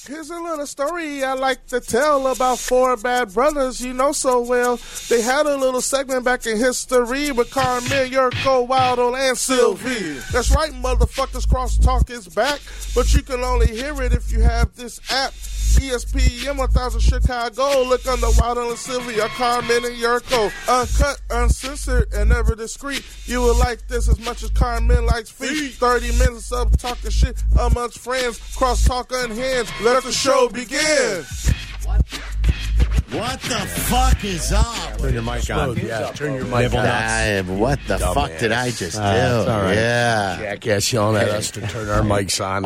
Here's a little story I like to tell about four bad brothers you know so well. They had a little segment back in history with Carmen, Yurko, Waldo, and Sylvie. That's right, motherfuckers, Crosstalk is back, but you can only hear it if you have this app. ESPN 1000 Chicago. Look under Waldo and Sylvia, Carmen and Yurko. Uncut, uncensored, and never discreet. You will like this as much as Carmen likes feet. 30 minutes of talking shit amongst friends. Crosstalk unhinged. Let the show begin. What the fuck is up? Turn your mic on. Yeah, turn your mic on. What the fuck did I just do? Right. Yeah. Jackass yelling at us to turn our mics on.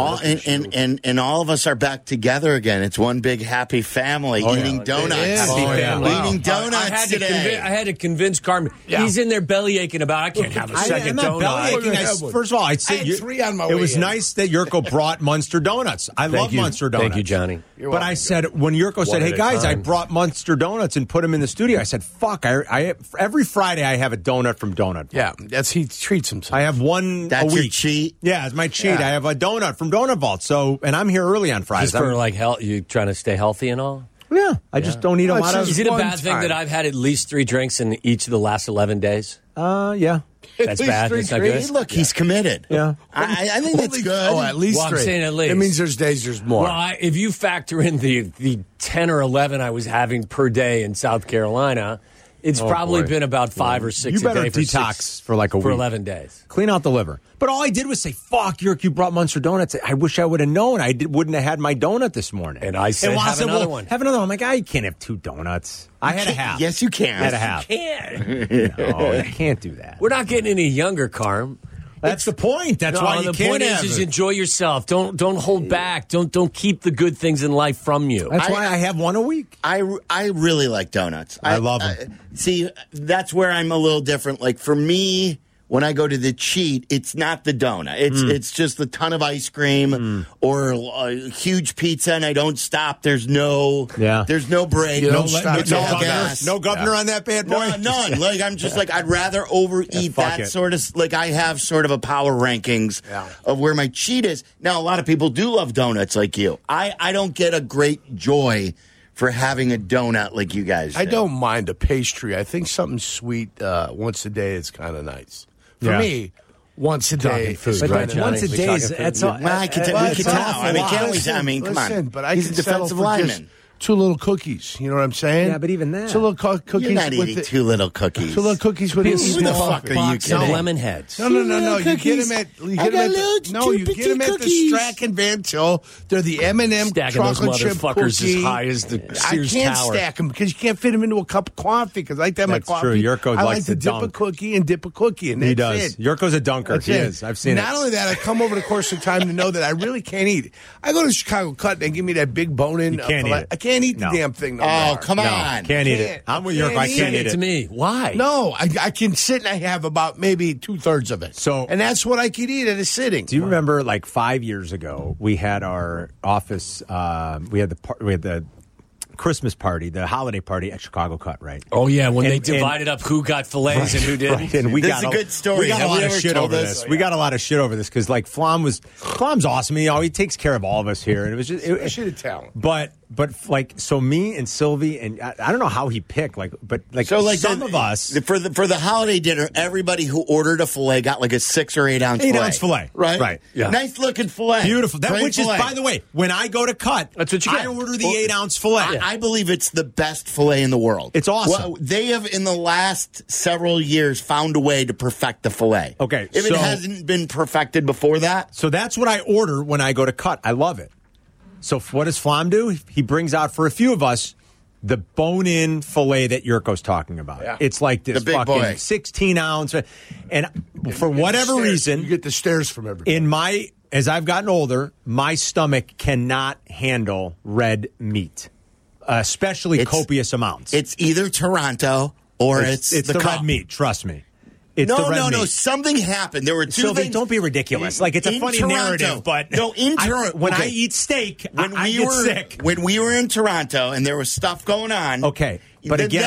And all of us are back together again. It's one big happy family eating donuts. Eating donuts today. I had to convince Carmen. Yeah. He's in there belly aching about, I can't have a second I'm not donut. belly aching. First of all, I'd say I had 3 on my way it was in. nice that Yurko brought Munster Donuts. I love Munster Donuts. Thank you, Johnny. But I said, when Yurko said, One hey, at a guys, I time. brought Munster Donuts and put them in the studio, I said, fuck, I every Friday I have a donut from Donut Vault. Yeah, he treats himself. I have one That's a your week. cheat? Yeah, it's my cheat. Yeah. I have a donut from Donut Vault. So, and I'm here early on Fridays. Just for like health, you trying to stay healthy and all? Yeah, I just don't eat a lot of. Is it a one bad thing time. that I've had at least 3 drinks in each of the last 11 days? Yeah. That's bad. That's not good. Hey, look, he's committed. Yeah. I think that's good. Oh, at least Well, I'm 3. saying at least. It means there's days there's more. Well, if you factor in the 10 or 11 I was having per day in South Carolina, it's probably boy. been about 5 or 6 You a better day for detox for like a for week. 11 days. Clean out the liver. But all I did was say, fuck, Yerk, you brought Munster Donuts. I wish I would have known. Wouldn't have had my donut this morning. And I said, have another one. Have another one. I'm like, you can't have 2 donuts. I had a half. Yes, you can. I had a half. Can't. No, you can't do that. We're not getting any younger, Carm. That's the point. That's why you the can't point have is it. enjoy yourself. Don't hold back. Don't keep the good things in life from you. That's why I have one a week. I really like donuts. I love them. See, that's where I'm a little different. Like, for me, when I go to the cheat, it's not the donut. It's just a ton of ice cream or a huge pizza, and I don't stop. There's no break. You don't It's stop. all gas. No governor on that bad boy? No, none. Like, I'm just like, I'd rather overeat fuck that it. sort of, like, I have sort of a power rankings of where my cheat is. Now, a lot of people do love donuts like you. I don't get a great joy for having a donut like you guys do. I don't mind a pastry. I think something sweet once a day is kind of nice. For Yeah. me, once a day food, is right, kind of Johnny? Once a We day talking is food? that's all. Well, we could tell. I mean, can't we? I mean, come on. But I He's a can settle defensive for lineman. just 2 little cookies. You know what I'm saying? Yeah, but even that. 2 little cookies. You're not with eating 2 little cookies. 2 little cookies with Who an Who the small fuck are you Box of kidding? lemon heads. No. You get cookies. them at I got little you get them at the cookies. Strack and Van Til. They're the M&M Stacking those chocolate chip motherfuckers cookie. as high as the Sears I can't Tower. stack them because you can't fit them into a cup of coffee. Because I like to have my That's coffee. true. Yurko I likes like to to dip a dunk. cookie and dip a cookie, and He that's does. it. Yurko's a dunker. That's He it. is. I've seen Not it. only that, I come over the course of time to know that I really can't eat. I go to Chicago Cut and they give me that big bone-in. You can't fillet. eat it. I can't eat the No. damn thing. No Oh, more. come No, on. can't eat it. Can't. I'm with Can't Yurko. I eat can't it. eat To it. me, why? No, I can sit and I have about maybe 2/3 of it. So- and that's what I could eat at a sitting. Do you remember, like 5 years ago, we had our office. We had the Christmas party, the holiday party at Chicago Cut, right? Oh, yeah, when they And- divided up who got fillets and who didn't. Right, and we This got is a good story. We got Have a we lot of ever shit told over this? this. We got a lot of shit over this because, like, Flom's awesome. He takes care of all of us here, and it was just Especially the talent. But like, so me and Sylvie, and I don't know how he picked, but So, like, some of us. for the holiday dinner, everybody who ordered a fillet got like a 6 or 8 ounce 8 fillet. ounce fillet. Right? Right. Yeah. Nice looking fillet. Beautiful. Great Which fillet. is, by the way, when I go to Cut, That's what you I get. order the 8 ounce fillet. I believe it's the best fillet in the world. It's awesome. Well, they have, in the last several years, found a way to perfect the fillet. Okay, If so- it hasn't been perfected before that, So that's what I order when I go to Cut. I love it. So what does Flom do? He brings out for a few of us the bone-in fillet that Yurko's talking about. Yeah. It's like this The big fucking boy. 16 ounce. And for whatever You reason, get the stares from everybody. as I've gotten older, my stomach cannot handle red meat, especially copious amounts. it's either Toronto or it's the cup. red meat. Trust me. It's the red No. meat. Something happened. There were 2 Sylvie, things. don't be ridiculous. Like, it's a In funny Toronto. narrative, but No, in Toronto. when I Okay. eat steak, When I we get were sick. when we were in Toronto and there was stuff going on. Okay, but the again-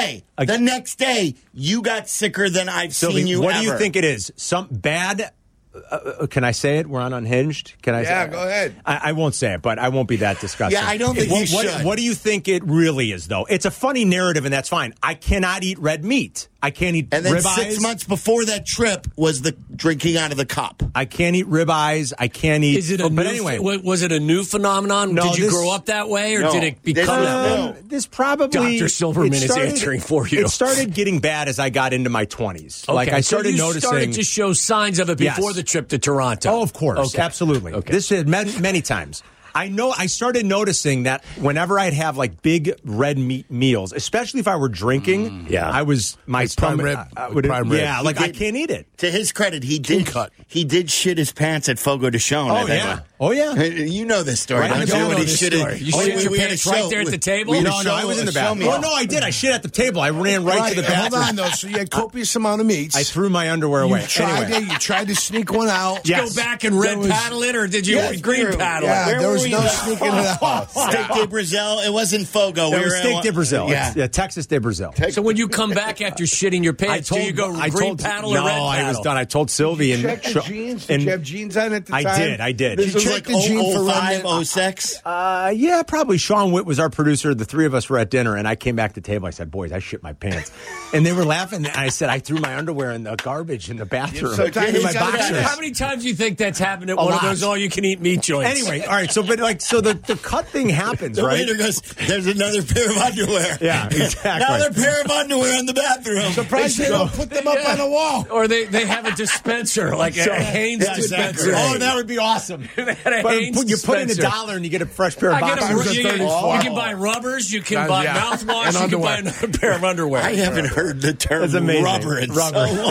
next day, you got sicker than I've Sylvie, seen you what ever. do you think it is? Some bad can I say it? We're on Unhinged. Can I? Yeah, say go ahead. I won't say it, but I won't be that disgusting. Yeah, I don't think you should. What do you think it really is, though? It's a funny narrative, and that's fine. I cannot eat red meat. I can't eat And then ribeyes. 6 months before that trip was the drinking out of the cup. I can't eat ribeyes. I can't eat. Is it a but new, anyway, was it a new phenomenon? No, Did you this- grow up that way, or No, did it this become is that way? new. This probably Dr. Silverman it is answering for you. It started getting bad as I got into my 20s. Like Okay, I started so you noticing. started to show signs of it before Yes. the trip to Toronto. Oh, of course, Okay. absolutely. Okay. This is many times. I started noticing that whenever I'd have like big red meat meals, especially if I were drinking, Yeah. I was my prime stomach. rib. I would- Prime rib. yeah, like I did- can't eat it. To his credit, he did shit his pants at Fogo de Chão. Oh yeah, oh yeah. You know this story, Right, I don't do you? know When he this shitted- story. You Oh, shit we- your we had a pants right show- there at the table? we had a No, show- I was in the a show bathroom. me. Oh no, I did. I shit at the table. I ran right to the bathroom. Hold on, though. So you had copious amount of meats. I threw my underwear away. You tried Anyway. You tried to sneak one out. Yeah. Go back and red There was- paddle it, or did you Yes, green we were- paddle Yeah, it? Where there were was we? no sneaking it out. Steak de Brazil. It wasn't Fogo. It was Steak de Brazil. Yeah. It's- Texas de Brazil. So when you come back after shitting your pants, do you go green paddle or no, red paddle? I was done. I told Sylvie and Check the jeans. Did you have jeans on at the time? I did. This was check like the gene for 05, red meat? 06. Yeah, probably. Sean Witt was our producer. The three of us were at dinner, and I came back to the table. I said, "Boys, I shit my pants," and they were laughing. And I said, "I threw my underwear in the garbage in the bathroom." So in my he's got boxers. How many times do you think that's happened at A one of lot. those all-you-can-eat meat joints? Anyway, all right. So the cut thing happens, The right? waiter goes, "There's another pair of underwear." Yeah, exactly. Another pair of underwear in the bathroom. Surprised they don't put them up on the wall. Or they have a dispenser, like a Hanes yeah, exactly. dispenser. Oh, that would be awesome. They had a But Hanes you put in dispenser. $1 and you get a fresh pair of I get boxers. a, you, you can buy rubbers, you can buy Yeah. mouthwash, And you can buy underwear. another pair of underwear. I haven't heard the term That's amazing. rubber in Rubber. so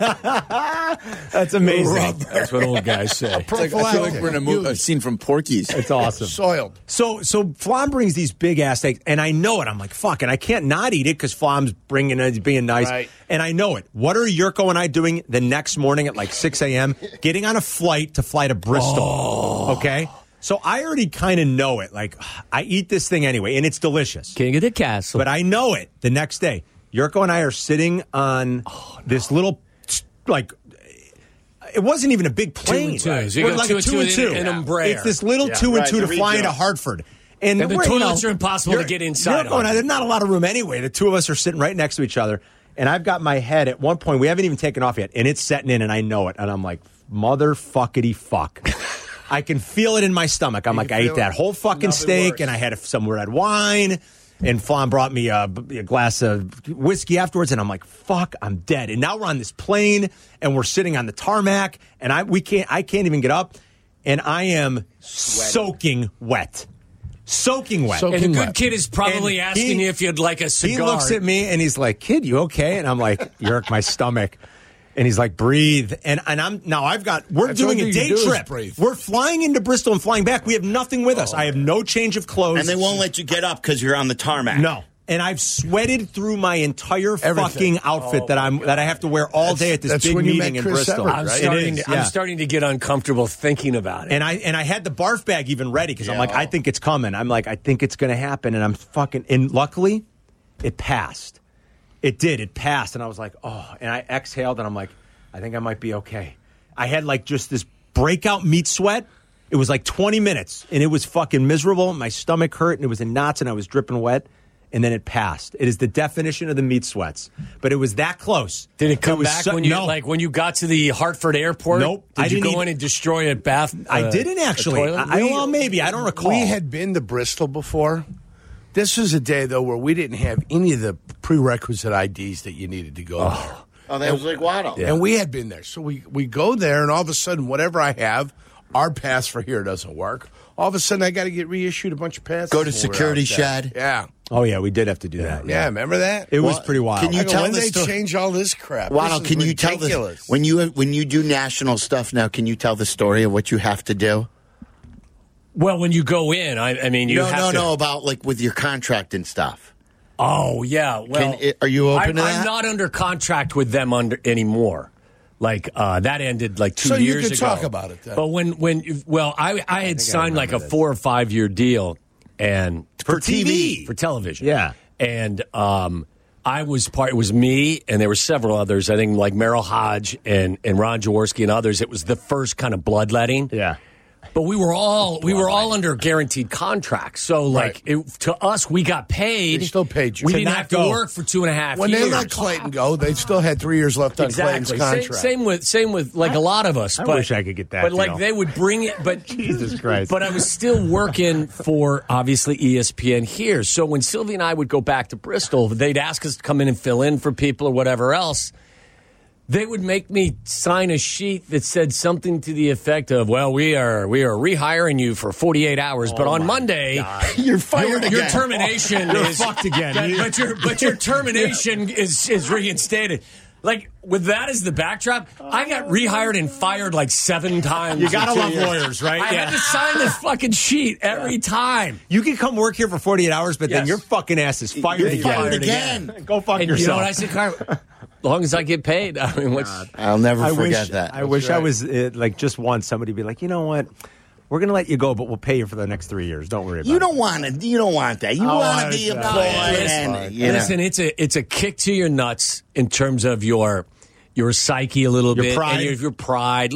long. That's amazing. That's what old guys say. I feel like we're in a scene from Porky's. It's awesome. Soiled. So Flom brings these big ass steaks, and I know it. I'm like, fuck, and I can't not eat it because Flom's bringing it, he's being nice, Right. and I know it. What are Yurko and I doing the next morning at like 6 a.m.? Getting on a flight to fly to Bristol. Okay, so I already kind of know it. Like, I eat this thing anyway, and it's delicious. King of the Castle. But I know it the next day. Yurko and I are sitting on this little, like, it wasn't even a big plane. 2 and 2. So you We're got like 2 a and 2 and 2 2. in Embraer. It's this little 2 and right, 2 to the fly into regional. Hartford. And the we're, toilets are impossible to get inside Yurko and I, on. there's not a lot of room anyway. The two of us are sitting right next to each other. And I've got my head at one point, we haven't even taken off yet, and it's setting in, and I know it. And I'm like, motherfuckity fuck. I can feel it in my stomach. I'm like, I ate that whole fucking steak, and I had some red wine, and Flom brought me a glass of whiskey afterwards, and I'm like, fuck, I'm dead. And now we're on this plane, and we're sitting on the tarmac, and I can't even get up, and I am soaking wet. Soaking wet. And the good kid is probably And asking you if you'd like a cigar. He looks at me and he's like, "Kid, you okay?" And I'm like, "Yerk, my stomach." And he's like, "Breathe." And we're That's doing all a you day do is trip. breathe. We're flying into Bristol and flying back. We have nothing with us. I have no change of clothes. And they won't let you get up because you're on the tarmac. No. And I've sweated through my entire Everything. fucking outfit that I have to wear all day at this That's big when you meeting met in Chris Bristol. Everett, right? I'm starting to get uncomfortable thinking about it. And I had the barf bag even ready because I'm like, I think it's coming. I'm like, I think it's going to happen. And I'm fucking, and luckily, it passed. It did. It passed. And I was like, oh, and I exhaled and I'm like, I think I might be okay. I had like just this breakout meat sweat. It was like 20 minutes and it was fucking miserable. My stomach hurt and it was in knots and I was dripping wet. And then it passed. It is the definition of the meat sweats. But it was that close. Did it come was back so- when you no. when you got to the Hartford airport? Nope. Did I you didn't go even- in and destroy a bath? I didn't actually. toilet? Well, maybe. I don't recall. We had been to Bristol before. This was a day, though, where we didn't have any of the prerequisite IDs that you needed to go there. Oh, that was like Waddle. And we had been there. So we go there, and all of a sudden, whatever I have, our pass for here doesn't work. All of a sudden, I got to get reissued a bunch of passes. Go to when we're security out there. shed. Yeah. Oh, yeah, we did have to do that. Yeah, remember that? It was Well, pretty wild. can you I go, tell when the they story? change all this crap? Waddle, This is can you tell ridiculous. this when you do national stuff now? Can you tell the story of what you have to do? Well, when you go in, I mean, you have to. No, about like with your contract and stuff. Oh, yeah. Well, Are you open to I'm that? not under contract with them anymore. Like that ended like 2 So you years could ago. talk about it then. But I had signed like a 4 or 5 year deal and For TV. for television. Yeah. And I was part. It was me, and there were several others. I think like Merrill Hodge and Ron Jaworski and others. It was the first kind of bloodletting. Yeah. But we were all under guaranteed contracts. So, like, to us, we got paid. They still paid you. We To didn't not have to go. work for 2.5 When years. they let Clayton go, they still had 3 years left on Clayton's contract. Same with like a lot of us. I but, wish I could get that But, like, deal. they would bring it. But Jesus Christ. But I was still working for, obviously, ESPN here. So when Sylvie and I would go back to Bristol, they'd ask us to come in and fill in for people or whatever else. They would make me sign a sheet that said something to the effect of, well, we are rehiring you for 48 hours, but on Monday, You're fired again. your termination is fucked again. But your termination is reinstated. Like, with that as the backdrop, I got rehired and fired like 7 times. You gotta in 2 love years. lawyers, right? I had to sign this fucking sheet every time. You can come work here for 48 hours, but then Yes. your fucking ass is fired You're again. fired again. Go fuck And yourself. you know what I said, Carl? As long as I get paid. I mean, what's... I'll never I forget wish, that. I wish I was like just once somebody be like, you know what? We're going to let you go, but we'll pay you for the next 3 years. Don't worry about You it. don't want it. You don't want that. You want to be employed. And, you know. Listen, it's a kick to your nuts in terms of your psyche a little Your bit, pride. and your pride.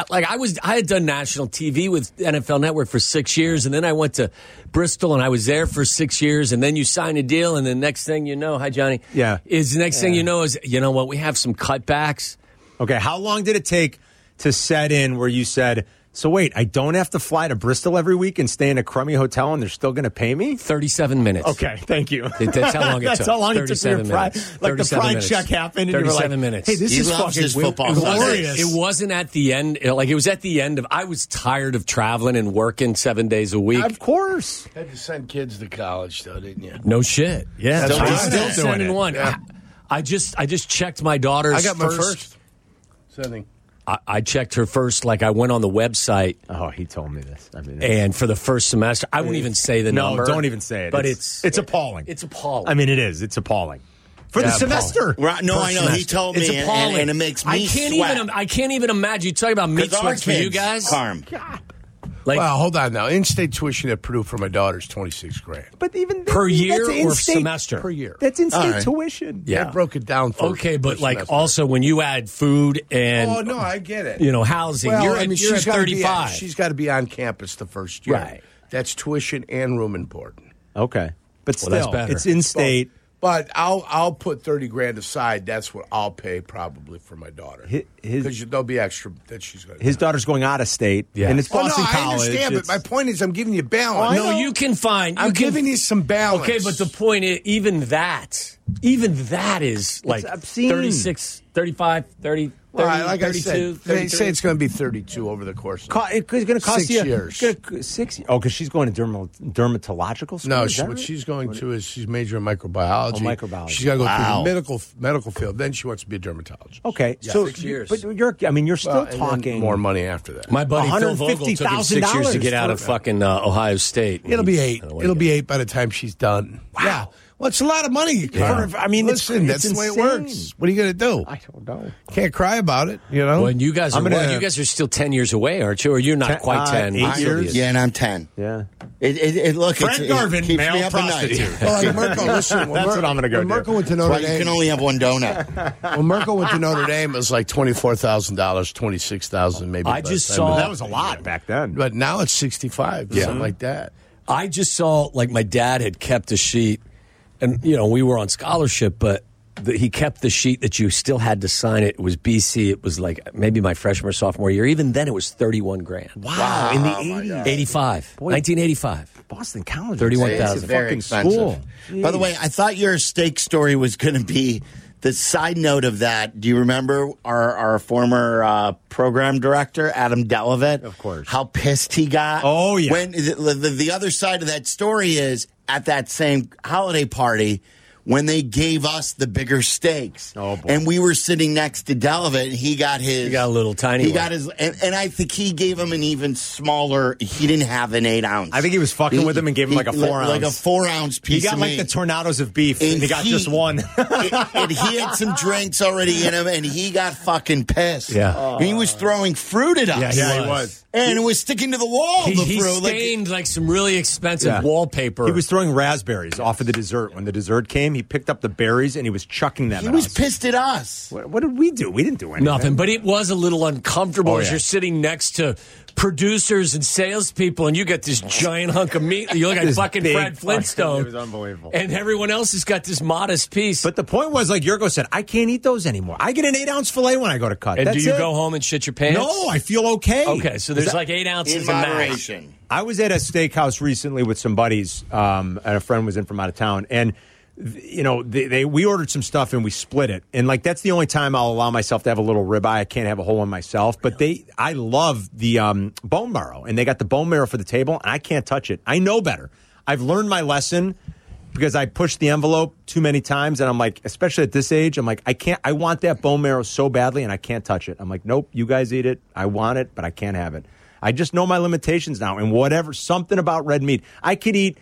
I had done national TV with NFL Network for 6 years, and then I went to Bristol and I was there for 6 years, and then you sign a deal, and the next thing you know, hi Johnny, thing you know is, you know what, we have some cutbacks. Okay, how long did it take to set in where you said, so wait, I don't have to fly to Bristol every week and stay in a crummy hotel and they're still going to pay me? 37 minutes. Okay, thank you. That's how long it took. That's how long it took for your 37 pride. minutes. Like the 37 pride minutes. check happened and you were like, 37 minutes. hey, this He is loves fucking his football. glorious. It wasn't at the end. Like, it was at the end of. I was tired of traveling and working 7 days a week. Of course. Had to send kids to college, though, didn't you? No shit. Yeah, That's I'm right. still Still doing sending it. one. Yeah. I just checked my daughter's. I got my first sending. I checked her first. Like, I went on the website, Oh, he told me this. I mean, and for the first semester, I won't even say the no, number. don't even say it. But it's it's appalling. It's appalling. I mean, it is. It's appalling. For the Yeah, semester. Right, no, I know. He told me, it's appalling, and it makes me sweat. I can't even imagine. You talking about meat 'Cause our sweats for you kids, guys? Carm. Like, Well, hold on now. In-state tuition at Purdue for my daughter is $26,000 But even Per year that's or in-state- semester? per year. That's in-state All right. tuition. yeah. I broke it down for Okay, but for like semester. also when you add food and Oh no, I get it. you know, housing, Well, you're I mean, at, you're at she's gotta be 35. she's got to be on campus the first year. Right. That's tuition and room and board. Okay. But still, Well, that's better. it's in-state. But I'll put $30,000 aside. That's what I'll pay probably for my daughter because there'll be extra that she's going to. His daughter's going out of state, Yeah. and it's Oh no, Boston I College. understand, but It's- my point is, I'm giving you balance. No, you can find. I'm giving you some balance. Okay, but the point is, even that is like obscene. 36, 35, 30, Well, 30, like I 32, said, they 33. say it's going to be 32 over the course. It's going to cost 6 you years. because she's going to dermatological school. No, is that what right? she's going to is she's majoring in microbiology. Oh, microbiology. She's got to go Wow. through the medical field. Then she wants to be a dermatologist. Okay, Yeah. so 6 years. but you're still Well, and then talking more money after that. My buddy Phil Vogel took him 6 years to get out of $150,000 fucking Ohio State. It'll be 8. I don't know what It'll he be got. 8 by the time she's done. Wow. Yeah. Well, it's a lot of money. I mean, listen, it's that's the way it insane. works. What are you going to do? I don't know. Can't cry about it, you know? Well, and you guys are I'm gonna- you guys are still 10 years away, aren't you? Or you're not quite 10. 8 Sylvia years? is. Yeah, and I'm 10. Yeah. Look, Fred it Garvin, keeps male me up at night. prostitute. Well, like Mirko, listen. when That's what I'm gonna go when do. Mirko went to That's Notre why you Dame. can only have one donut. When Mirko went to Notre Dame, it was like $24,000, $26,000 maybe. I by the just time saw- it- That was a lot back then. But now it's 65, something like that. I just saw, like, my dad had kept a sheet, and, you know, we were on scholarship, but he kept the sheet that you still had to sign it. It was BC. It was like maybe my freshman or sophomore year. Even then, it was $31,000. Wow, in the 80s. 85. Boy. 1985. Boston College. 31,000. It's a Very fucking expensive. school. By the way, I thought your steak story was going to be the side note of that. Do you remember our former program director, Adam Delavitt? Of course. How pissed he got. Oh, yeah. When the other side of that story is at that same holiday party when they gave us the bigger steaks. Oh, boy. And we were sitting next to Delavitt, and he got his. He got a little tiny He one. got his, and I think he gave him an even smaller. He didn't have an 8 ounce. I think he was fucking with him and gave him like a 4 ounce. like a 4 ounce He piece. got of like meat. the tornadoes of beef, and he got just one. and he had some drinks already in him, and he got fucking pissed. Yeah. And he was throwing fruit at us. Yeah, he was. And it was sticking to the wall. He the fruit. stained like some really expensive Yeah. wallpaper. He was throwing raspberries off of the dessert when the dessert came. game, he picked up the berries and he was chucking them He at was us. pissed at us. What did we do? We didn't do anything. Nothing, but it was a little uncomfortable as yeah. you're sitting next to producers and salespeople, and you got this giant hunk of meat. You look like This fucking big Fred Flintstone. It was unbelievable. And everyone else has got this modest piece. But the point was, like Yurko said, I can't eat those anymore. I get an 8-ounce filet when I go to cut. and That's do you it. go home and shit your pants? No, I feel okay. Okay, so there's like 8 ounces In of max. moderation. I was at a steakhouse recently with some buddies, and a friend was in from out of town, and we ordered some stuff and we split it, and like that's the only time I'll allow myself to have a little ribeye. I can't have a whole one myself, but I love the bone marrow, and they got the bone marrow for the table, and I can't touch it. I know better. I've learned my lesson because I pushed the envelope too many times, and I'm like, especially at this age, I'm like, I want that bone marrow so badly, and I can't touch it. I'm like, nope, you guys eat it. I want it, but I can't have it. I just know my limitations now, and something about red meat. I could eat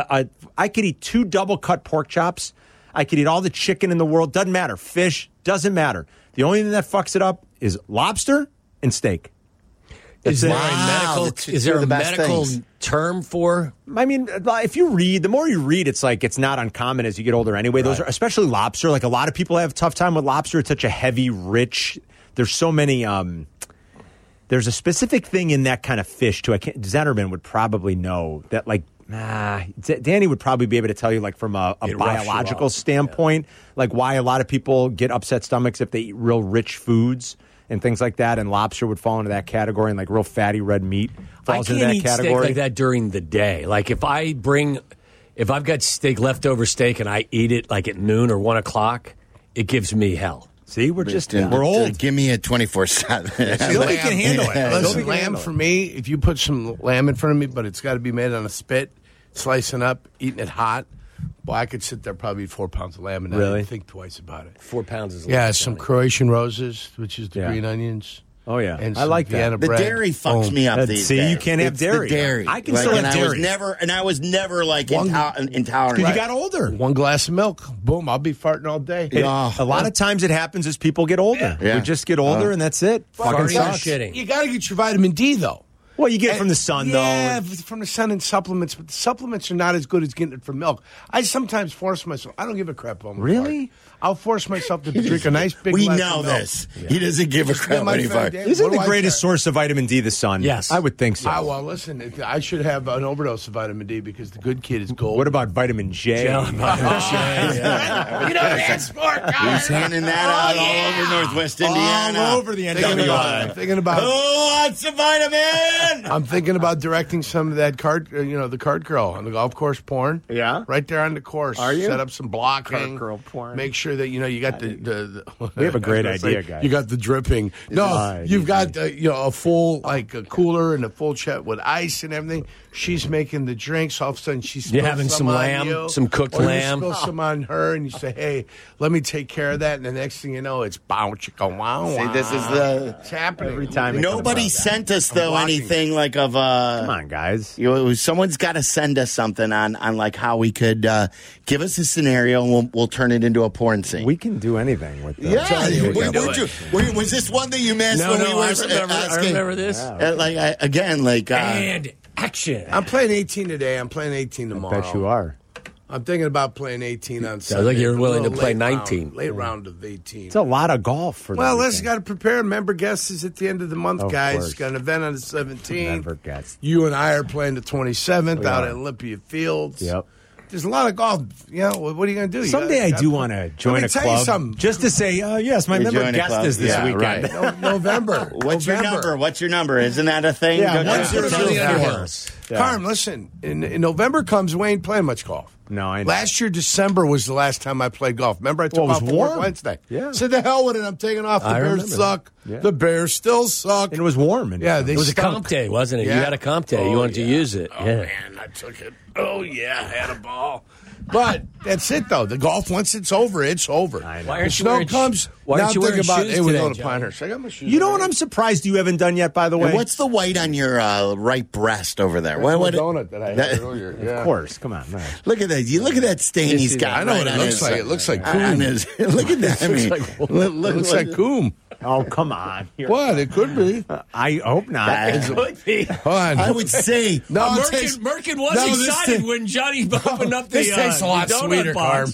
2 double cut pork chops. I could eat all the chicken in the world. Doesn't matter. Fish doesn't matter. The only thing that fucks it up is lobster and steak. Is there Wow, a the best medical things. term for? I mean, if you read, the more you read, it's like it's not uncommon as you get older anyway. Those are, especially lobster. Like a lot of people have a tough time with lobster. It's such a heavy, rich. There's so many. There's a specific thing in that kind of fish too. Zetterman would probably know that. Like, Danny would probably be able to tell you, like from a biological standpoint, like why a lot of people get upset stomachs if they eat real rich foods and things like that. And lobster would fall into that category, and like real fatty red meat falls into that eat category. steak like that during the day. Like if I've got leftover steak and I eat it like at noon or 1 o'clock, it gives me hell. See, we're old. Give me a 24/7. Nobody can handle it. Listen, Nobody can lamb handle for it. me, if you put some lamb in front of me, but it's got to be made on a spit, slicing up, eating it hot, boy, I could sit there probably 4 pounds of lamb and not Really? even think twice about it. 4 pounds is a Yeah, lot, some Johnny. Croatian roses, which is the Yeah. green onions. Oh, yeah. And I some like that. Vienna The bread. dairy fucks Boom. me up these See, days. you can't have It's dairy. The dairy. I can still have I dairy. I was never like intolerant. Because you got older. One glass of milk, boom, I'll be farting all day. A lot of times it happens as people get older. Yeah. We just get older, and that's it. Fucking Farting or sucks. shitting. You got to get your vitamin D, though. Well, you get it from the sun, Yeah, though. from the sun and supplements, but the supplements are not as good as getting it from milk. I sometimes force myself. I don't give a crap about my Really? fart. I'll force myself to drink a nice big We glass know of milk. this. He doesn't give a crap my when he friend farts. Dan- Isn't what the do I greatest care? source of vitamin D the sun? Yes. I would think so. Well, listen, I should have an overdose of vitamin D because the good kid is gold. What about vitamin J? You know that sport, He's handing that out all over Northwest Indiana. All over the I'm thinking about. Who wants a vitamin? I'm thinking about directing some of that card, the card girl on the golf course porn. Yeah? right there on the course. Are you? Set up some blocking. Card girl porn. Make sure that you got the We have a great I was gonna idea, say, guys. You got the dripping. No, you've got a full like a cooler and a full chat with ice and everything. She's making the drinks. All of a sudden, she's You're having some on lamb, you, some cooked or lamb. You spill some on her, and you say, "Hey, let me take care of that." And the next thing you know, it's bow chicka wow. See, this is the. It's happening Every time it Nobody comes out. sent us though watching. anything like of Come on, guys. someone's got to send us something on like how we could give us a scenario and we'll turn it into a porn scene. We can do action with the Was this one that you missed No, when we no, were I remember this. Like Action. I'm playing 18 today. I'm playing 18 tomorrow. Bet you are. I'm thinking about playing 18 on Sunday. like you're willing to A play late 19. round, late round of 18. It's a lot of golf for Well, the let's weekend. got to prepare. Member guests is at the end of the month, Of guys. course. Got an event on the 17th. Member guests. You and I are playing the 27th We out are. at Olympia Fields. Yep. There's a lot of golf. What are you going to do? Someday I do want to join Let me a tell you club something. just to say, yes, my You member join a guest club. is this Yeah, weekend. right. November. What's your number? What's your number? Isn't that a thing? Yeah, Go what's to- your to- number? to- Yeah. Carm, listen. In November comes, we ain't playing much golf. No, I know. Last year, December was the last time I played golf. Remember, I took Well, it was off for work warm. Wednesday. Yeah. Said the hell with it. I'm taking off. The I Bears remember suck. that. Yeah. The Bears still suck. And it was warm. In Yeah, December. they It was a stunk. comp day, wasn't it? Yeah. You had a comp day. You wanted to use it. Oh, yeah. man, I took it. Oh, yeah, I had a ball. But that's it, though. The golf, once it's over, it's over. I know. Why The aren't you sw wearing comes. why now aren't you think wearing about shoes it. We're today, going to Johnny? Pinehurst. I got my shoes. You know on. what I'm surprised you haven't done yet, by the way? And what's the white on your right breast over there? That's What- my donut that I had earlier. Yeah. Of course. Come on. man. Look at that! You look at that stain he's got. I know right what it on looks his- like. It looks like on coom. his- Look at that! I mean, It looks like coom. Oh, come on. What? It could be. I hope not. It could be. Hold on. I would say No, it takes- Merkin was No, this excited ta- when Johnny opened up the This tastes a lot the donut sweeter, box.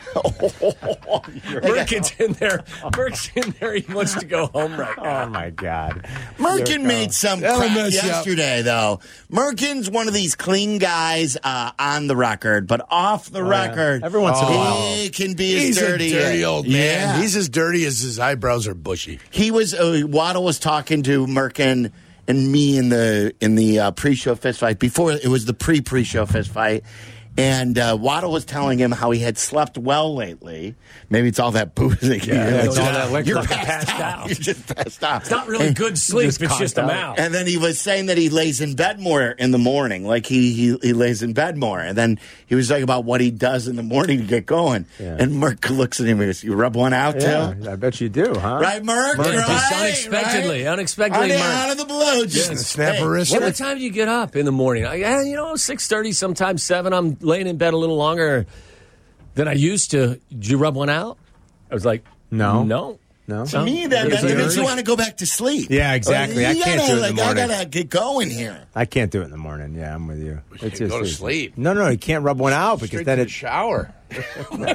Carm. Merkin's in there. Merk's in there. He wants to go home right now. Oh, my God. Merkin made some That'll crap mess you up. yesterday, though. Merkin's one of these clean guys on the record, but off the record, Every once in a while. he can be as He's dirty. a dirty old man. Yeah. He's as dirty as his eyebrows are bushy. He was Waddle was talking to Merkin and me in the pre-show fist fight before it was the pre-show fist fight. And Waddle was telling him how he had slept well lately. Maybe it's all that boozing. it's all that liquor. You're Passed passed out. out. You're just passed out. It's not really good sleep. It's just a mouth. And then he was saying that he lays in bed more in the morning. Like he lays in bed more. And then he was talking about what he does in the morning to get going. Yeah. And Merk looks at him and goes, "You rub one out Yeah, too?" I bet you do, huh? Right, Merk? Just Right? unexpectedly, Right? unexpectedly, Out Merk. of the blue. Just Snap a wrist. What time do you get up in the morning? 6:30, sometimes 7. I'm laying in bed a little longer than I used to. Did you rub one out? I was like, No. No. To me, that makes you want to go back to sleep. Yeah, exactly. I can't do it in the morning. I gotta get going here. I can't do it in the morning. Yeah, I'm with you. It's go to sleep. No, you can't rub one out because Straight then to it. the shower. No,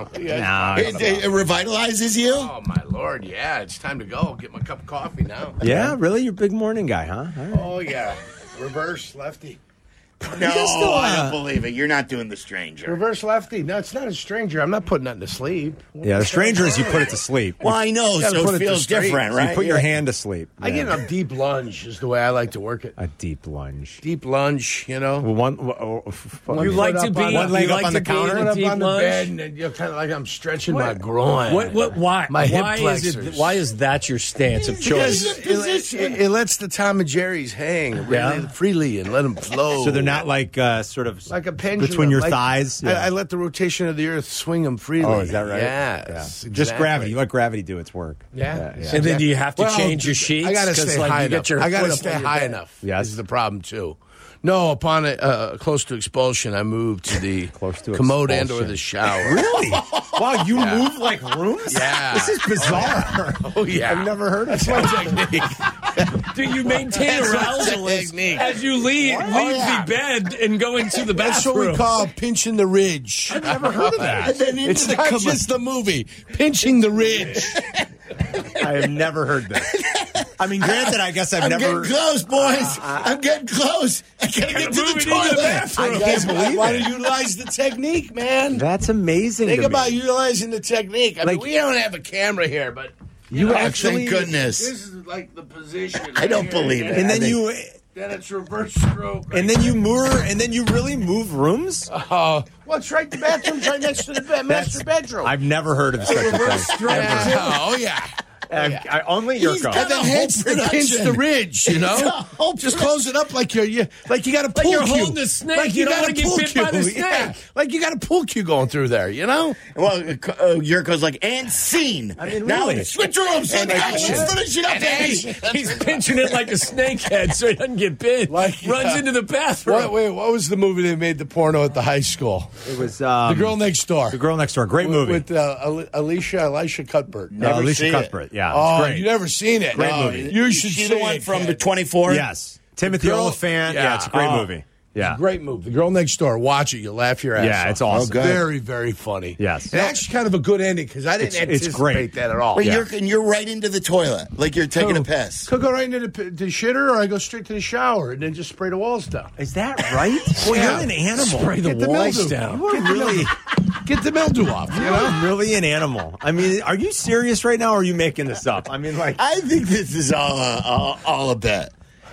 It revitalizes you. Oh my lord! Yeah, it's time to go. Get my cup of coffee now. yeah, really, you're a big morning guy, huh? All right. Oh yeah, reverse lefty. No, still, I don't believe it. You're not doing the stranger. Reverse lefty. No, it's not a stranger. I'm not putting nothing to sleep. Yeah, the stranger is you put it to sleep. Well, I know, gotta so put it it to feels straight. different, You right? put your hand to sleep. I get a deep lunge is the way I like to work it. a deep lunge. Deep lunge, you know. Well, You like to up be on one leg you up like on to the be in counter? a Put up deep on the lunge? bed, and you're kind of like I'm stretching my groin. Why? My hip why flexors. Why is that your stance of choice? Because it lets the Tom and Jerry's hang really freely and let them flow. So they're not like sort of like a pendulum between your like- thighs. I let the rotation of the earth swing them freely. Oh, is that right? Yes, Yeah. exactly. Just gravity. You let gravity do its work. Yeah. And then do you have to Well, change your sheets? I got to 'Cause, stay like, high you enough. get your I got foot to up stay on your high bed. enough. Yes. Is the problem too. No, upon close to expulsion, I moved to the Close to commode and expulsion. or the shower. Really? Wow, you move like rooms? Yeah. This is bizarre. Oh yeah, I've never heard of That's my technique. Do you maintain arousal as, technique. as you leave the bed and go into the That's what bathroom? we call pinching the ridge. I've never heard of that. It's not just the movie. Pinching the ridge. I have never heard this. I mean, granted, I guess I'm never. getting close, boys. I'm getting close. I gotta get to move the it into the toilet. bathroom. I can't believe why it. to utilize the technique, man. That's amazing. Think to about me. utilizing the technique. I mean, Like- we don't have a camera here, but You know, actually. Thank goodness. this is like the position. I don't here, believe it. And then I think- you. Then it's reverse stroke. And then you move. And then you really move rooms. well, it's right. The bathroom's right next to the master bedroom. I've never heard of such a thing. Oh yeah. I only your He's call. got And then whole hence the pinch production. the ridge, you know. whole Just close it up like you got a pool you're cue. holding the snake. Like You don't got wanna a get pool bit by the cue. snake. Yeah. Like you got a pool cue going through there, you know. Well, Yurko's like, and scene. I mean, now really. switch rooms. And action. Let's finish it up, baby. He's pinching it like a snakehead so he doesn't get bit. Like, Runs yeah. into the bathroom. What was the movie they made the porno at the high school? It was The Girl Next Door. The Girl Next Door. Great movie. With Elisha Cuthbert. Never Alicia see Cuthbert. Yeah, Oh, it's great. you never seen it? Great No, movie. You should See see the one it, from kid. the 24? Yes. Timothy Girl- Oliphant. Yeah. Yeah, it's a great Oh. movie. Yeah. Great movie. The Girl Next Door. Watch it. You'll laugh your ass Yeah, off. it's awesome. Oh, good. Very, very funny. Yes. And actually kind of a good ending because I didn't It's anticipate great. that at all. Wait, Yeah. you're right into the toilet, like you're taking a piss. Could go right into the shitter, or I go straight to the shower and then just spray the walls down. Is that right? Well, Yeah. you're an animal. Spray the Get the walls mildew. down. You are really, Get the mildew off, you know? you're really an animal. I mean, are you serious right now, or are you making this up? I mean, like, I think this is all a bet.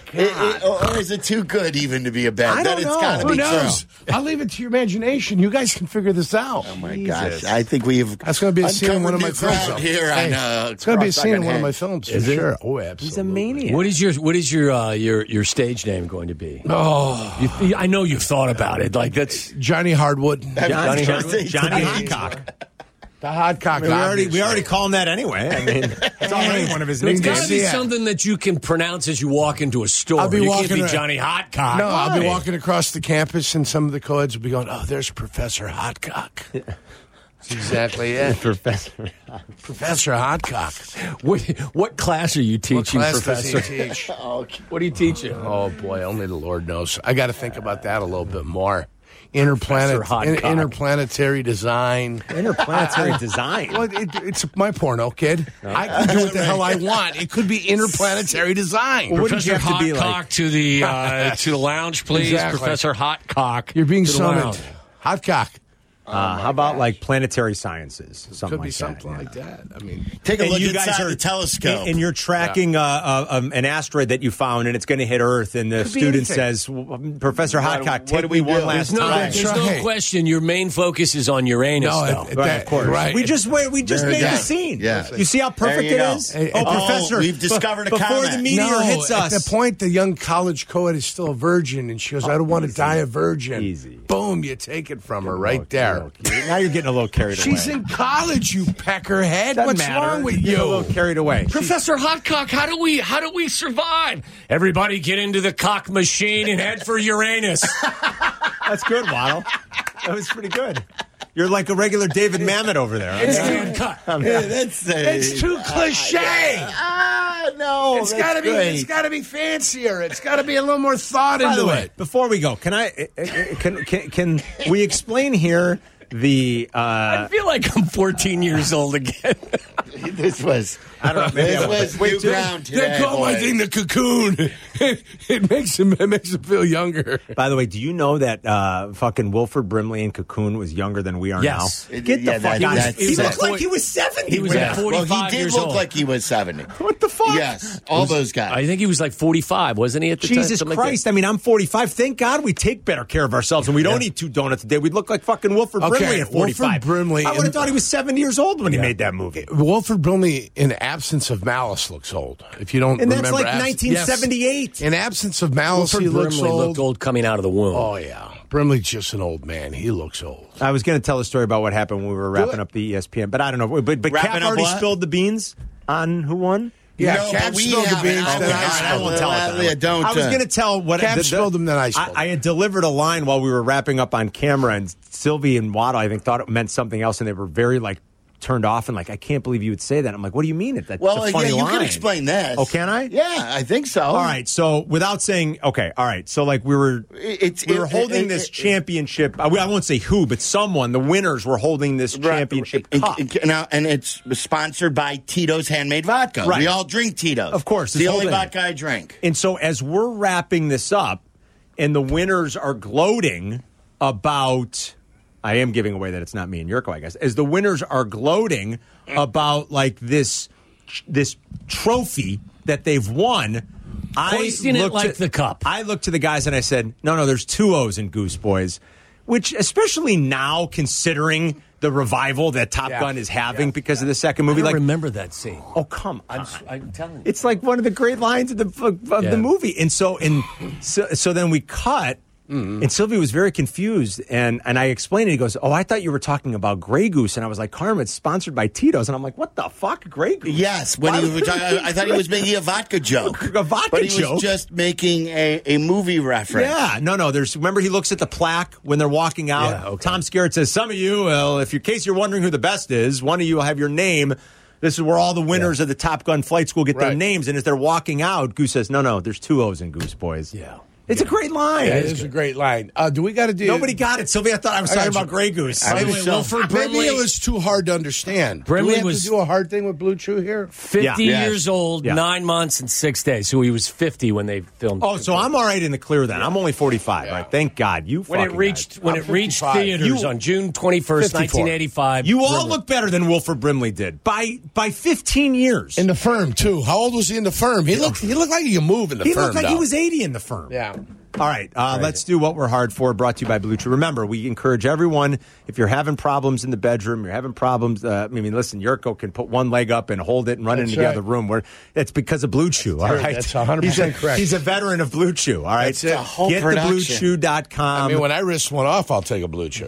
Or is it too good even to be a bet? I don't Then know. it's got to Who be knows? true. I'll leave it to your imagination. You guys can figure this out. Oh my gosh! I think we've That's going to be a scene in one of my uncovered new films. ground here Hey, on. it's going to be a scene in Cross-Talking one of my Head. films. Is for it? Sure. Oh, absolutely. he's a maniac. What is your stage name going to be? Oh, I know you've thought about it. Like that's Johnny Hardwood. Johnny, Johnny Johnny Hancock. The hot cock. I mean, we already call him that anyway. I mean, it's already one of his it's nicknames. got to be Yeah. something that you can pronounce as you walk into a store. I'll be you walking can't be around- Johnny Hotcock. No, I'll be Why? walking across the campus, and some of the co-eds will be going, "Oh, there's Professor Hotcock." That's exactly it. Professor Hotcock. What class are you teaching, What class Professor? does he teach? What are you teaching? Oh, boy, only the Lord knows. I got to think about that a little bit more. Hotcock. Interplanetary design. Interplanetary design. Well, it's my porno, kid. I can do what the hell I want. It could be interplanetary design. Well, wouldn't you Professor have to be Hotcock like- to the lounge, please. Exactly. Professor Hotcock. You're being to the summoned. lounge. Hotcock. How about like planetary sciences? Something Could be like something that. like that. I mean, Take a And look you guys inside are the telescope. and you're tracking an asteroid that you found, and it's going to hit Earth. And the Could be student anything. says, Professor Hotcock, what take do me we one do? last There's time. no Hey. question. Your main focus is on Uranus, though. Right, of course. Right. We just There made you the go. scene. Yeah. You see how perfect There you it go. is? Hey, Professor, we've discovered a before comet. the meteor hits us. At the point the young college co-ed is still a virgin, and she goes, I don't want to die a virgin. Easy. Boom, you take it from her right there. Now you're getting a little carried away. She's in college, you peckerhead. Doesn't What's matter. wrong with You're getting a you? little carried away. Professor Hotcock, how do we survive? Everybody get into the cock machine and head for Uranus. That's good, Waddle. That was pretty good. You're like a regular David Mamet over there. It's too cliche. No, It's got to be. It's got to be fancier. It's got to be a little more thought By the into way, it. before we go, can we explain here the I feel like I'm 14 years old again. This was, I don't know, maybe this was new ground They today, call my boys. thing the cocoon. It makes him feel younger. By the way, do you know that fucking Wilford Brimley in Cocoon was younger than we are Yes. now? Get the Yeah, fuck that- out of that's- here. He that's- looked like he was 70. He was when- at 45 Well, he did years look old. like he was 70. What the fuck? Yes, all those guys. I think he was like 45, wasn't he, at the time? Jesus Something like Christ. I mean, I'm 45. Thank God we take better care of ourselves and we don't eat 2 donuts a day. We'd look like fucking Wilford Okay, Brimley at 45. Wilford Brimley I would have in- thought he was 70 years old when he made that movie. Wolford Brimley, in absence of malice, looks old. If you don't And that's remember, like 1978. Yes. In absence of malice, Wilford he looks Brimley old. looked old coming out of the womb. Oh yeah, Brimley's just an old man. He looks old. I was going to tell a story about what happened when we were wrapping it. up the ESPN, but I don't know. But Cap Wrapping up already what? spilled the beans on who won? Yeah, No, Cap but we spilled the haven't. beans. Oh, Then my I God, spilled I won't them. tell it. Yeah, don't, I was going to tell what Cap spilled them, then I spilled I had delivered a line while we were wrapping up on camera, and Sylvie and Waddle, I think, thought it meant something else, and they were very turned off and I can't believe you would say that. I'm like, what do you mean? That's well, a funny you line. can explain this. Oh, can I? Yeah, I think so. All right. So without saying, okay, all right. So we were holding this championship. I won't say who, but someone. The winners were holding this championship cup. Now, and it's sponsored by Tito's Handmade Vodka. Right. We all drink Tito's. Of course, It's this the whole only thing. vodka I drink. And so as we're wrapping this up, and the winners are gloating about. I am giving away that it's not me and Yurko, I guess. As the winners are gloating about this trophy that they've won, Hoisting it like the cup. I looked to the guys and I said, no, there's 2 O's in Goose Boys, which especially now considering the revival that Top Gun is having because of the second movie. I don't remember that scene. Oh, come on. I'm telling you. It's like one of the great lines of the movie. And so then we cut, and Sylvie was very confused. And I explained it. He goes, oh, I thought you were talking about Grey Goose. And I was like, Carmen, it's sponsored by Tito's. And I'm like, what the fuck? Grey Goose? Yes, when he was, I thought he was making a vodka joke. A vodka but he joke? was just making a movie reference. Yeah, no. Remember, he looks at the plaque when they're walking out. Yeah, okay. Tom Skerritt says, some of you, well, if in case you're wondering who the best is, one of you will have your name. This is where all the winners of the Top Gun flight school get their Right. names. And as they're walking out, Goose says, no, there's 2 O's in Goose Boys. Yeah. It's a great line. That is a great line. Do we got to do? Nobody got it. Sylvia thought I was talking about Grey Goose. By the way, Wilford Maybe Brimley, it was too hard to understand. Brimley do we have was- to do a hard thing with Blue Chew here? 50 Yeah. years old, Yeah. 9 months and 6 days. So he was 50 when they filmed. Oh, so I'm all right in the clear then. I'm only 45. Right? Thank God. when it reached I'm 55. theaters on June 21st, 54. 1985. You all Brimley. look better than Wilford Brimley did by 15 years. In the firm too. How old was he in the firm? He looked like he could move in the He firm. looked like he though. was 80 in the firm. Yeah. All right, let's do What We're Hard For, brought to you by Blue Chew. Remember, we encourage everyone, if you're having problems in the bedroom, you're having problems, listen, Yurko can put one leg up and hold it and run into the right. other room. It's because of Blue Chew, all right? That's 100% correct. He's a veteran of Blue Chew, all right? That's it. whole Get production. thebluechew.com. I mean, when I wrist one off, I'll take a Blue Chew.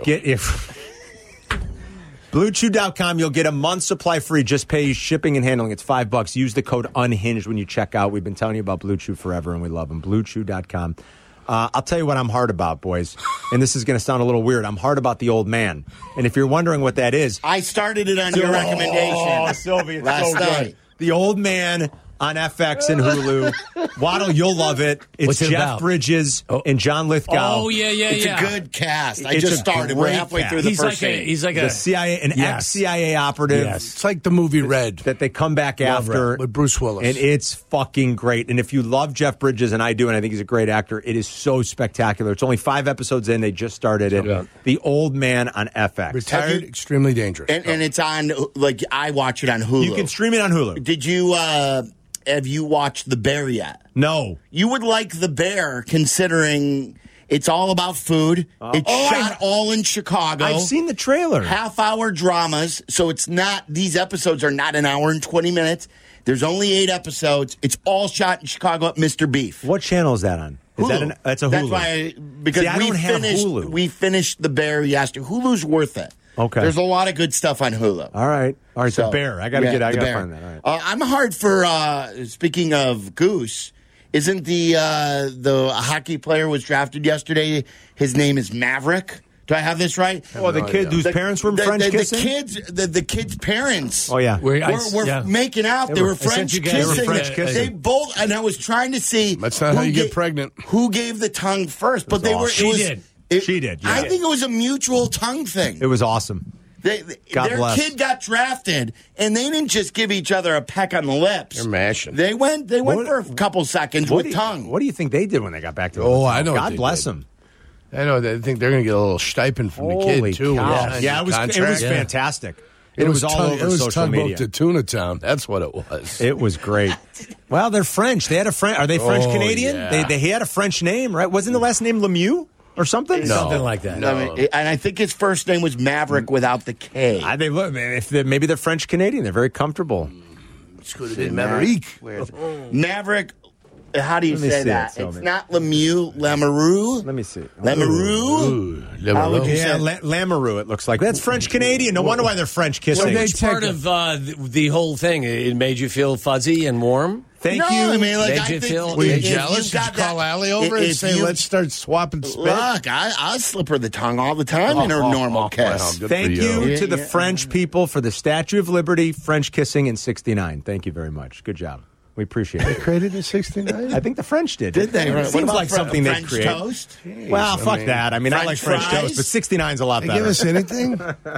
BlueChew.com, you'll get a month's supply free. Just pay shipping and handling. It's $5. Use the code UNHINGED when you check out. We've been telling you about Blue Chew forever, and we love them. BlueChew.com. I'll tell you what I'm hard about, boys. And this is going to sound a little weird. I'm hard about The Old Man. And if you're wondering what that is, I started it on your recommendation. Oh, Sylvie, it's last so night. good. The Old Man on FX and Hulu. Waddle, you'll love it. It's What's it Jeff about? Bridges and John Lithgow. Oh, yeah. It's a good cast. I It's just a started. We're great halfway cast. through the He's first like scene. he's like The a CIA, an Yes. ex-CIA operative. Yes. It's like the movie Red That they come back after with Bruce Willis. and it's fucking great. And if you love Jeff Bridges, and I do, and I think he's a great actor, it is so spectacular. It's only 5 episodes in; they just started it. Yeah. The Old Man on FX. Retired, extremely dangerous. and it's on, like, I watch it on Hulu. You can stream it on Hulu. Did you, have you watched The Bear yet? No, You would like The Bear, considering it's all about food. It's shot all in Chicago. I've seen the trailer. Half-hour dramas, so it's not. These episodes are not an hour and 20 minutes. There's only 8 episodes. It's all shot in Chicago at Mr. Beef. What channel is that on? Is Hulu. that's a Hulu? That's why, because See, I don't have Hulu. we finished The Bear yesterday. Hulu's worth it. Okay. There's a lot of good stuff on Hulu. All right. The So, Bear. I got to yeah, I The got to Bear. find that. All right. I'm hard for. Speaking of Goose, isn't the hockey player was drafted yesterday? His name is Maverick. Do I have this right? Oh, the kid whose parents were French kissing? The kid's parents. Oh, yeah. Were making out. They were sent French you guys- kissing. They were French kissing. They both, and I was trying to see. That's not how you get pregnant. Who gave the tongue first? But they were. awesome. She did. Yeah. I think it was a mutual tongue thing. It was awesome. God Their bless. kid got drafted, and they didn't just give each other a peck on the lips. They're mashing. They went What- for a couple seconds What with do you- tongue. What do you think they did when they got back to? Oh, I know what God they bless did. them. I know. They think they're going to get a little stipend from the Holy kid too. cow. Yeah, Yeah, it was fantastic. It was all over social tugboat media. to Tuna Town. That's what it was. It was great. Well, they're French. They had a French. Are they French Canadian? yeah. He had a French name, right? Wasn't the last name Lemieux or something? No. something like that. And I think his first name was Maverick without the K. They look. Maybe they're French Canadian. They're very comfortable. Could have been Maverick. Maverick. How do you Let me say see that? it, tell It's me. not Lemieux, Lamoureux. Let me see. Lamoureux. How would you Yeah, say? Lamoureux. It looks like that's French Canadian. No wonder why they're French kissing. Which part of the whole thing it made you feel fuzzy and warm? Thank No, you. I mean, like, Made I you think feel- Were you if jealous? you've Did you got call that- Allie over and if say, you- let's start swapping spit? Look, I'll slip her the tongue all the time in her normal kiss. Wow, good Thank for you Yeah, to the yeah. French people for the Statue of Liberty, French kissing in '69. Thank you very much. Good job. We appreciate it. Created in '69. I think the French did. Did they? It What seems about like something they French created. toast? Well, fuck mean, that. I mean, I like French French fries? toast, but 69's a lot They better. give us anything,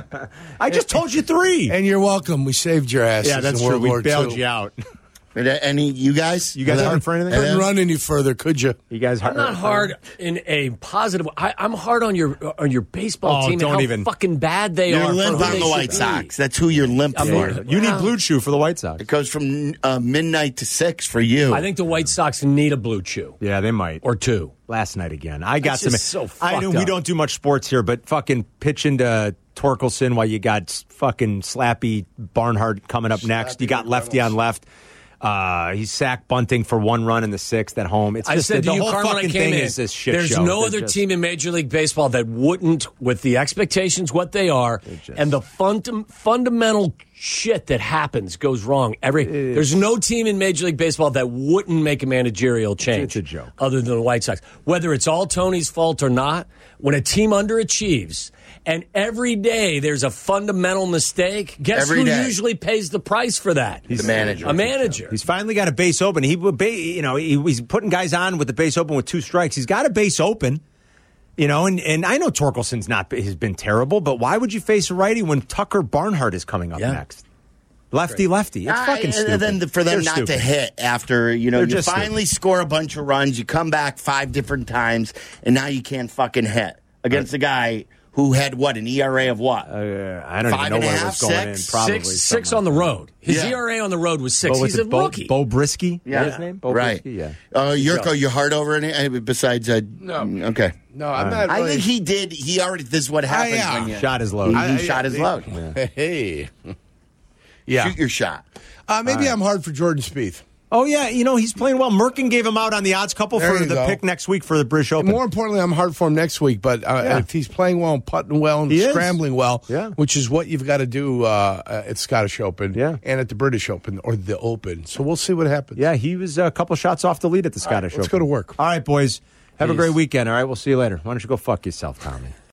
I just told you 3. and you're welcome. We saved your asses. Yeah, that's in true. World We War bailed II. you out. Any you guys? You guys hard for anything? Couldn't run any further, could you? You guys I'm not hard in a positive way. I'm hard on your baseball Oh, team don't and how even. fucking bad they You're are. limp for who on they the should White be. Sox. That's who you're limp I'm for. not- You need Blue Chew for the White Sox. It goes from midnight to 6 for you. I think the White Sox need a blue chew Yeah, they might. or 2. Last night again. I got That's some. just so I know fucked we up. don't do much sports here, but fucking pitching to Torkelson while you got fucking Slappy Barnhart coming up next. You got lefty on left. He's sack bunting for 1 run in the 6th at home. It's I just said the to you, whole Carmen, when I fucking came thing in, is this shit there's show. no They're other just- team in Major League Baseball that wouldn't, with the expectations what they are, and the fundamental shit that happens goes wrong. There's no team in Major League Baseball that wouldn't make a managerial change. It's a joke. Other than the White Sox. Whether it's all Tony's fault or not, when a team underachieves and every day there's a fundamental mistake, guess Every who day. usually pays the price for that? the manager. A manager. He's finally got a base open. He's putting guys on with the base open with 2 strikes. He's got a base open. And I know Torkelson's has been terrible, but why would you face a righty when Tucker Barnhart is coming up Yeah. next? Lefty. It's fucking stupid. And then for them They're not to stupid. hit after, you They're you just finally score a bunch of runs, you come back 5 different times, and now you can't fucking hit against a guy who had an ERA of what? I don't even know where it was 5.5, going in. 6? Probably Six something on the road. His Yeah. ERA on the road was 6. Bo, He's a rookie. Bo Brisky? Yeah. Is that his name? Bo right. Brisky? Yeah. Yurko, you hard over any besides No. Okay. No, I'm not. I really- think he did. He already. This is what happens yeah. when you Shot his load. He shot his load. Hey. Yeah. Shoot your shot. Maybe I'm hard for Jordan Spieth. Oh, yeah. He's playing well. Merkin gave him out on the odds couple There for you the go. pick next week for the British Open. More importantly, I'm hard for him next week. But if he's playing well and putting well and He is. scrambling well, Yeah. which is what you've got to do at Scottish Open Yeah. and at the British Open or the Open. So we'll see what happens. Yeah, he was a couple shots off the lead at the Scottish let's Open. go to work. All right, boys. Have a Peace. great weekend, all right? We'll see you later. Why don't you go fuck yourself, Tommy?